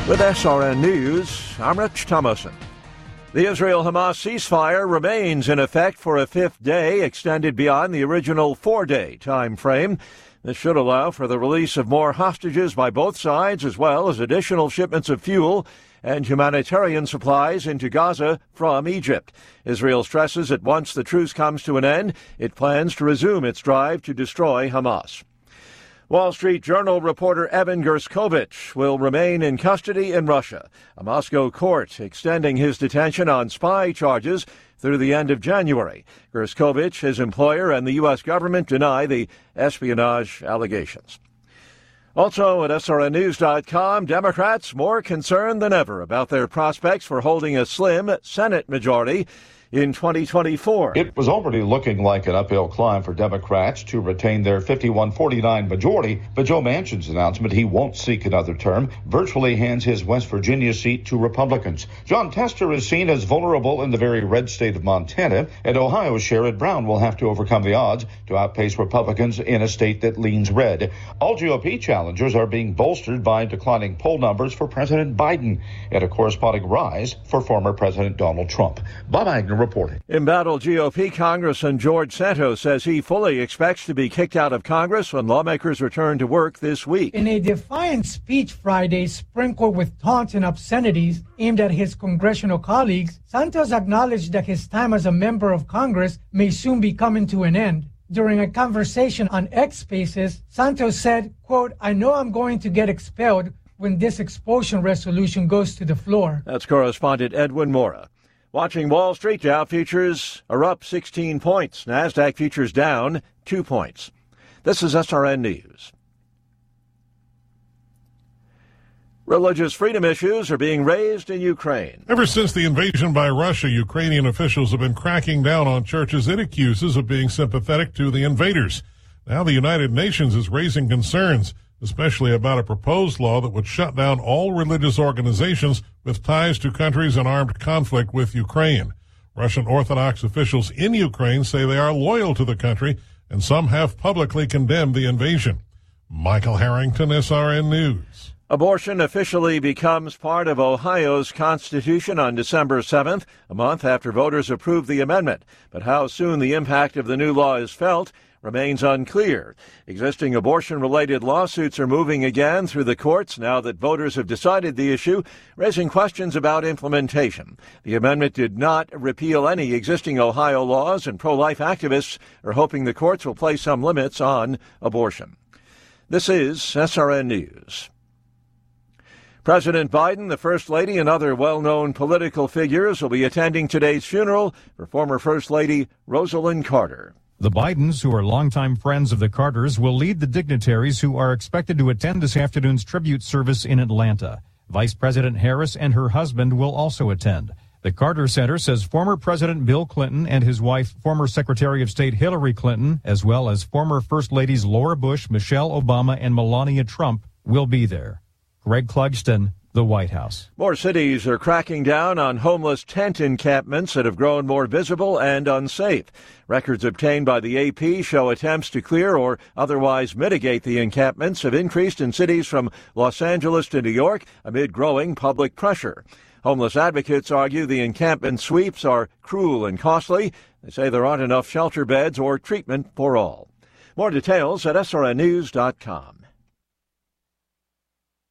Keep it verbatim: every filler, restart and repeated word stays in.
With S R N News, I'm Rich Thomason. The Israel-Hamas ceasefire remains in effect for a fifth day, extended beyond the original four-day time frame. This should allow for the release of more hostages by both sides, as well as additional shipments of fuel and humanitarian supplies into Gaza from Egypt. Israel stresses that once the truce comes to an end, it plans to resume its drive to destroy Hamas. Wall Street Journal reporter Evan Gershkovich will remain in custody in Russia, a Moscow court extending his detention on spy charges through the end of January. Gershkovich, his employer, and the U S government deny the espionage allegations. Also at S R N news dot com, Democrats more concerned than ever about their prospects for holding a slim Senate majority in twenty twenty-four. It was already looking like an uphill climb for Democrats to retain their fifty-one forty-nine majority, but Joe Manchin's announcement he won't seek another term virtually hands his West Virginia seat to Republicans. John Tester is seen as vulnerable in the very red state of Montana, and Ohio's Sherrod Brown will have to overcome the odds to outpace Republicans in a state that leans red. All G O P challengers are being bolstered by declining poll numbers for President Biden and a corresponding rise for former President Donald Trump. Bob Agnew reporting. Embattled G O P Congressman George Santos says he fully expects to be kicked out of Congress when lawmakers return to work this week. In a defiant speech Friday sprinkled with taunts and obscenities aimed at his congressional colleagues, Santos acknowledged that his time as a member of Congress may soon be coming to an end. During a conversation on X Spaces, Santos said, quote, "I know I'm going to get expelled when this expulsion resolution goes to the floor." That's correspondent Edwin Mora. Watching Wall Street, Dow futures are up sixteen points. NASDAQ futures down two points. This is S R N News. Religious freedom issues are being raised in Ukraine. Ever since the invasion by Russia, Ukrainian officials have been cracking down on churches it accuses of being sympathetic to the invaders. Now the United Nations is raising concerns, especially about a proposed law that would shut down all religious organizations with ties to countries in armed conflict with Ukraine. Russian Orthodox officials in Ukraine say they are loyal to the country, and some have publicly condemned the invasion. Michael Harrington, S R N News. Abortion officially becomes part of Ohio's Constitution on December seventh, a month after voters approved the amendment. But how soon the impact of the new law is felt remains unclear. Existing abortion-related lawsuits are moving again through the courts now that voters have decided the issue, raising questions about implementation. The amendment did not repeal any existing Ohio laws, and pro-life activists are hoping the courts will place some limits on abortion. This is S R N News. President Biden, the First Lady, and other well-known political figures will be attending today's funeral for former First Lady Rosalynn Carter. The Bidens, who are longtime friends of the Carters, will lead the dignitaries who are expected to attend this afternoon's tribute service in Atlanta. Vice President Harris and her husband will also attend. The Carter Center says former President Bill Clinton and his wife, former Secretary of State Hillary Clinton, as well as former First Ladies Laura Bush, Michelle Obama, and Melania Trump will be there. Greg Clugston, the White House. More cities are cracking down on homeless tent encampments that have grown more visible and unsafe. Records obtained by the A P show attempts to clear or otherwise mitigate the encampments have increased in cities from Los Angeles to New York amid growing public pressure. Homeless advocates argue the encampment sweeps are cruel and costly. They say there aren't enough shelter beds or treatment for all. More details at S R N news dot com.